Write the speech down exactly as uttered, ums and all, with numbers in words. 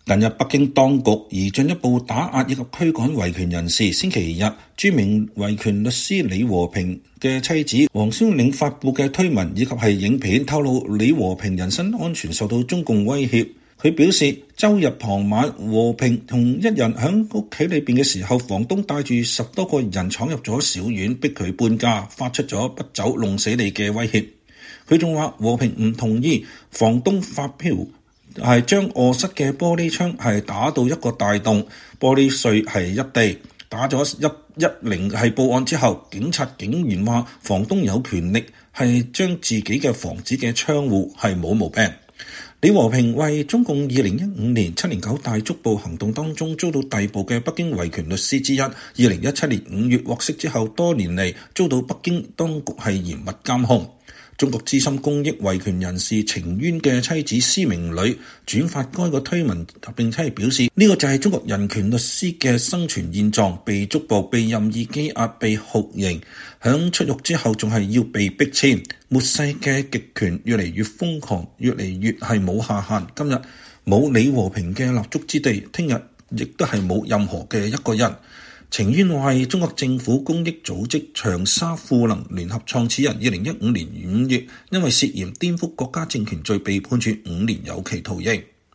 近日北京當局而進一步打壓以及驅趕維權人士。星期日，著名維權律師李和平嘅妻子黃瀟玲發布嘅推文以及係影片，透露李和平人身安全受到中共威脅。佢表示，周日傍晚和平同一人喺屋企裏邊嘅時候，房東帶住十多個人闖入咗小院，逼佢搬家，發出咗不走弄死你嘅威脅。佢仲話和平唔同意房東發票，係將臥室嘅玻璃窗係打到一個大洞，玻璃碎係一地。打咗一一零係報案之後，警察竟然話房東有權力係將自己嘅房子嘅窗戶係冇毛病。李和平為中共二零一五年七年九大捉捕行動當中遭到逮捕嘅北京維權律師之一。二零一七年五月獲釋之後，多年嚟遭到北京當局係嚴密監控。中國資深公益維權人士程淵嘅妻子施明磊轉發該個推文，並且表示呢個就係中國人權律師嘅生存現狀，被捉捕、被任意羈押、被酷刑，響出獄之後仲係要被逼遷。末世嘅極權越嚟越瘋狂，越嚟越係冇下限。今日冇李和平嘅立足之地，聽日亦都係冇任何嘅一個人。程淵係中國政府公益組織長沙賦能聯合創始人，二零一五年五月因為涉嫌顛覆國家政權罪被判處五年有期徒刑。